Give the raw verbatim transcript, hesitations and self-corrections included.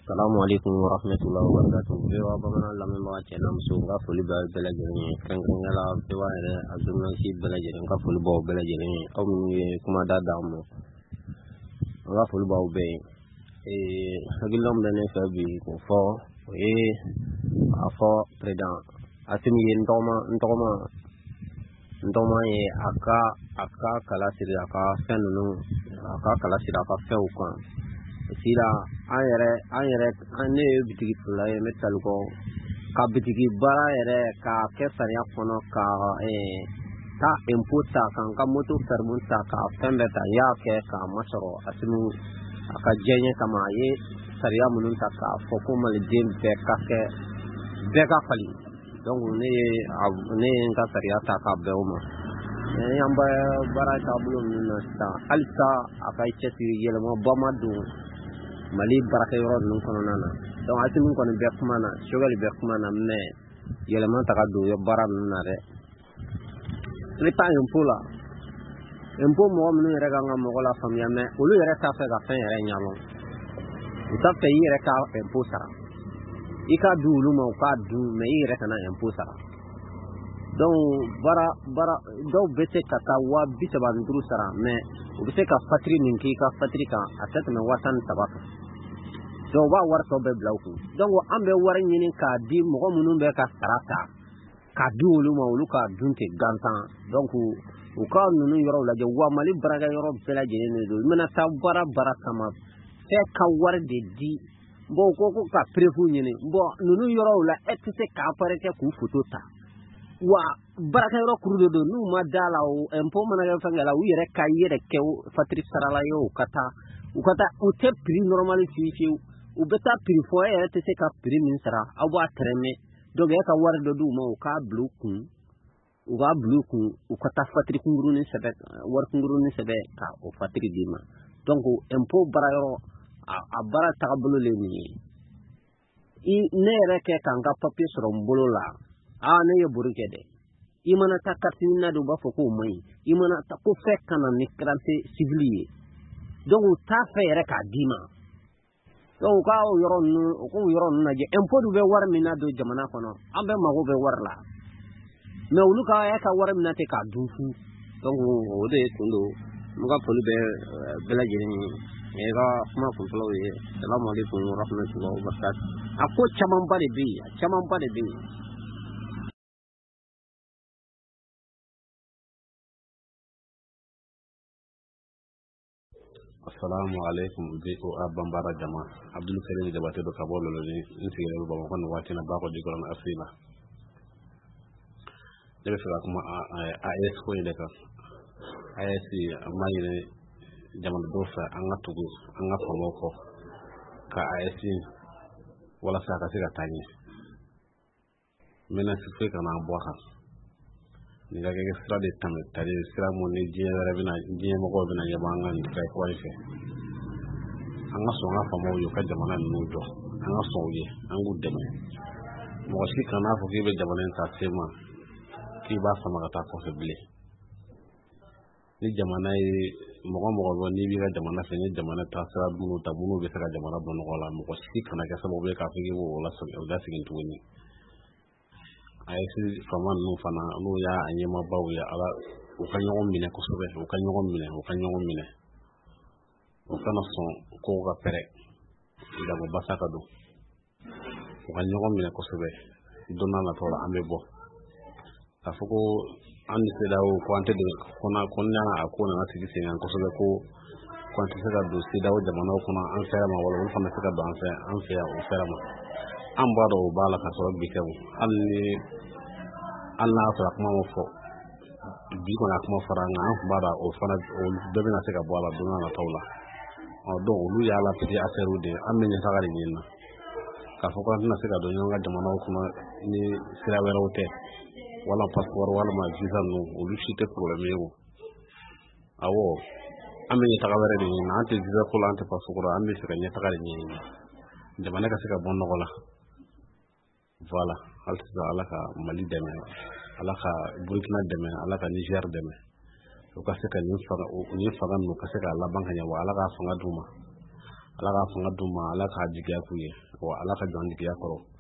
Assalamualaikum warahmatullahi wabarakatuh. Bewa bamana lamin ba ce na musu ga fuli ba bela jere kan kan yala bewa ere azuna si bela jere ka fuli ba bela jere aw mi kuma da da mu ga fuli ba be e hagilom bene fa bi ko fo e afo president atimi ndoma ndoma ndoma e aka aka kala siri aka fenunu aka kala siri aka few kan sira ayere ayere ane bitigi tula e metal ko ka bitigi bara ere ka kesariya kono ka e ta inputa kan ka moto fermunta ka fembe ta ya ke ka masoro asimu aka jenye kama ye sariya munun ta ka foko mal dem be ka ke be ka fali donc ne ne ka sariya ta ka be o ma e yamba bara ta bulo min sta alta aka icheti yele mo bamadu mali baraka yoro nun kono nana donc ati mun kono be kuma na shogali be kuma na me yele man ta do yo bara nun na re le ta impula impo mo mun yere ga ngam ko la famia me ulu yere ta fa ga fa yere nyalo uta fe yere ka impo sara ika du lu mo ka du me yere kana impo sara donc bara bara do bete kata wa bita ba nduru sara me ubise ka fatri ninki ka fatri ka atat me watan tabaka do wa war to be blauku donc ambe war nyini ka di mo munun be ka sarata ka duulu ma ulu ka dunte gantan donc u ka nunu yoro la je wa mali braga yoro bela je ne do mena ta bara bara kama fe ka war de di bo ko ko ka prefu nyini bo nunu yoro la etise ka parete ku fotota wa baraka yoro kurudo do nu ma dala o empo mana ga fangala u yere ka yere ke fatri sarala yo kata u kata u te pri normal fi fi u beta pri fo e te se ka pri min sara awa treme do ga ka war do du ma u ka blue kun u ga blue kun u kata fatri kunguru ni sebe war kunguru ni sebe ka o fatri dima donc empo bara yoro a bara takabulu le ni i ne re ke kanga papier soro mbolo la a ne ye buruke de imana ta katina do ba foko mai imana ta ko fe kana ni krante civilier donc ta fe re ka dima donc ka o yoro nu ko yoro nu na je impo du be war mina do jamana kono ambe mago be war la me ulu ka ya ka war mina te ka dufu donc o de kundo muga poli be bela jeni e ga kuma ko tolo ye assalamu alaikum wa rahmatullahi wa barakatuh ako chaman bare bi chaman bare bi Assalamu alaikum bi ko abambara jama Abdul Karim jabate do kabolo lo ni nsigere ba ko no wati na ba ko di goron asila debe fa kuma A S ko inde ka A S amani ne jama do fa anga tugu anga famoko ka A S wala sa ka siga tani mena sife kana boha ni ga ga sira de tamme tare sira mo ni je rabina je mo ko bina yabanga ni kai ko ife anga so nga famo yo ka jamana nu do anga so ye angu deme mo shi kana fo ke be jamana ta sema ki ba sama ta ko fe ble ni jamana yi mo ko mo ko ni bi ga jamana fe ni jamana ta sira bunu ta bunu be sira jamana bunu ko la mo ko shi kana ka sabo be ka fe ke wo la so da sigin tuweni ayesi faman no fana no ya anyema bawo ya ala o kan yogon mine ko sobe o kan yogon mine o kan yogon mine o kana son ko ga pere da mo basaka do o kan yogon mine ko sobe donna na tola ambe bo afoko andi se dawo ko ante de kona konna akona na tigi sen ko sobe ko ko ante se da do se dawo jamana ko na an fera ma wala wala fana se da do an fe an fe ya o fera ma an ba do bala ka so bi kewu alni Allah fa kuma mo fo bi ko na kuma faranga an ba da o fana o de na se ka bala donna na tawla o do lu ya la piti aseru de an ne ta gari ni na ka fo ko na se ka do nyanga jamana ko na ni sira wero te wala passeport wala ma visa no o lu ci te problème yo awo an ne ta gari ni na ante visa ko la ante passeport an ne se ka ni ta gari ni jamana ka se ka bonno ko la voilà alta alaka mali deme alaka burkina deme alaka niger deme o ka se ka ni faga ni faga no ka se ka la banka nya wala ka fanga duma ala ka fanga d'u ma ala k'a jigiya k'u ye wa ala ka jɔn jigiya kɔrɔ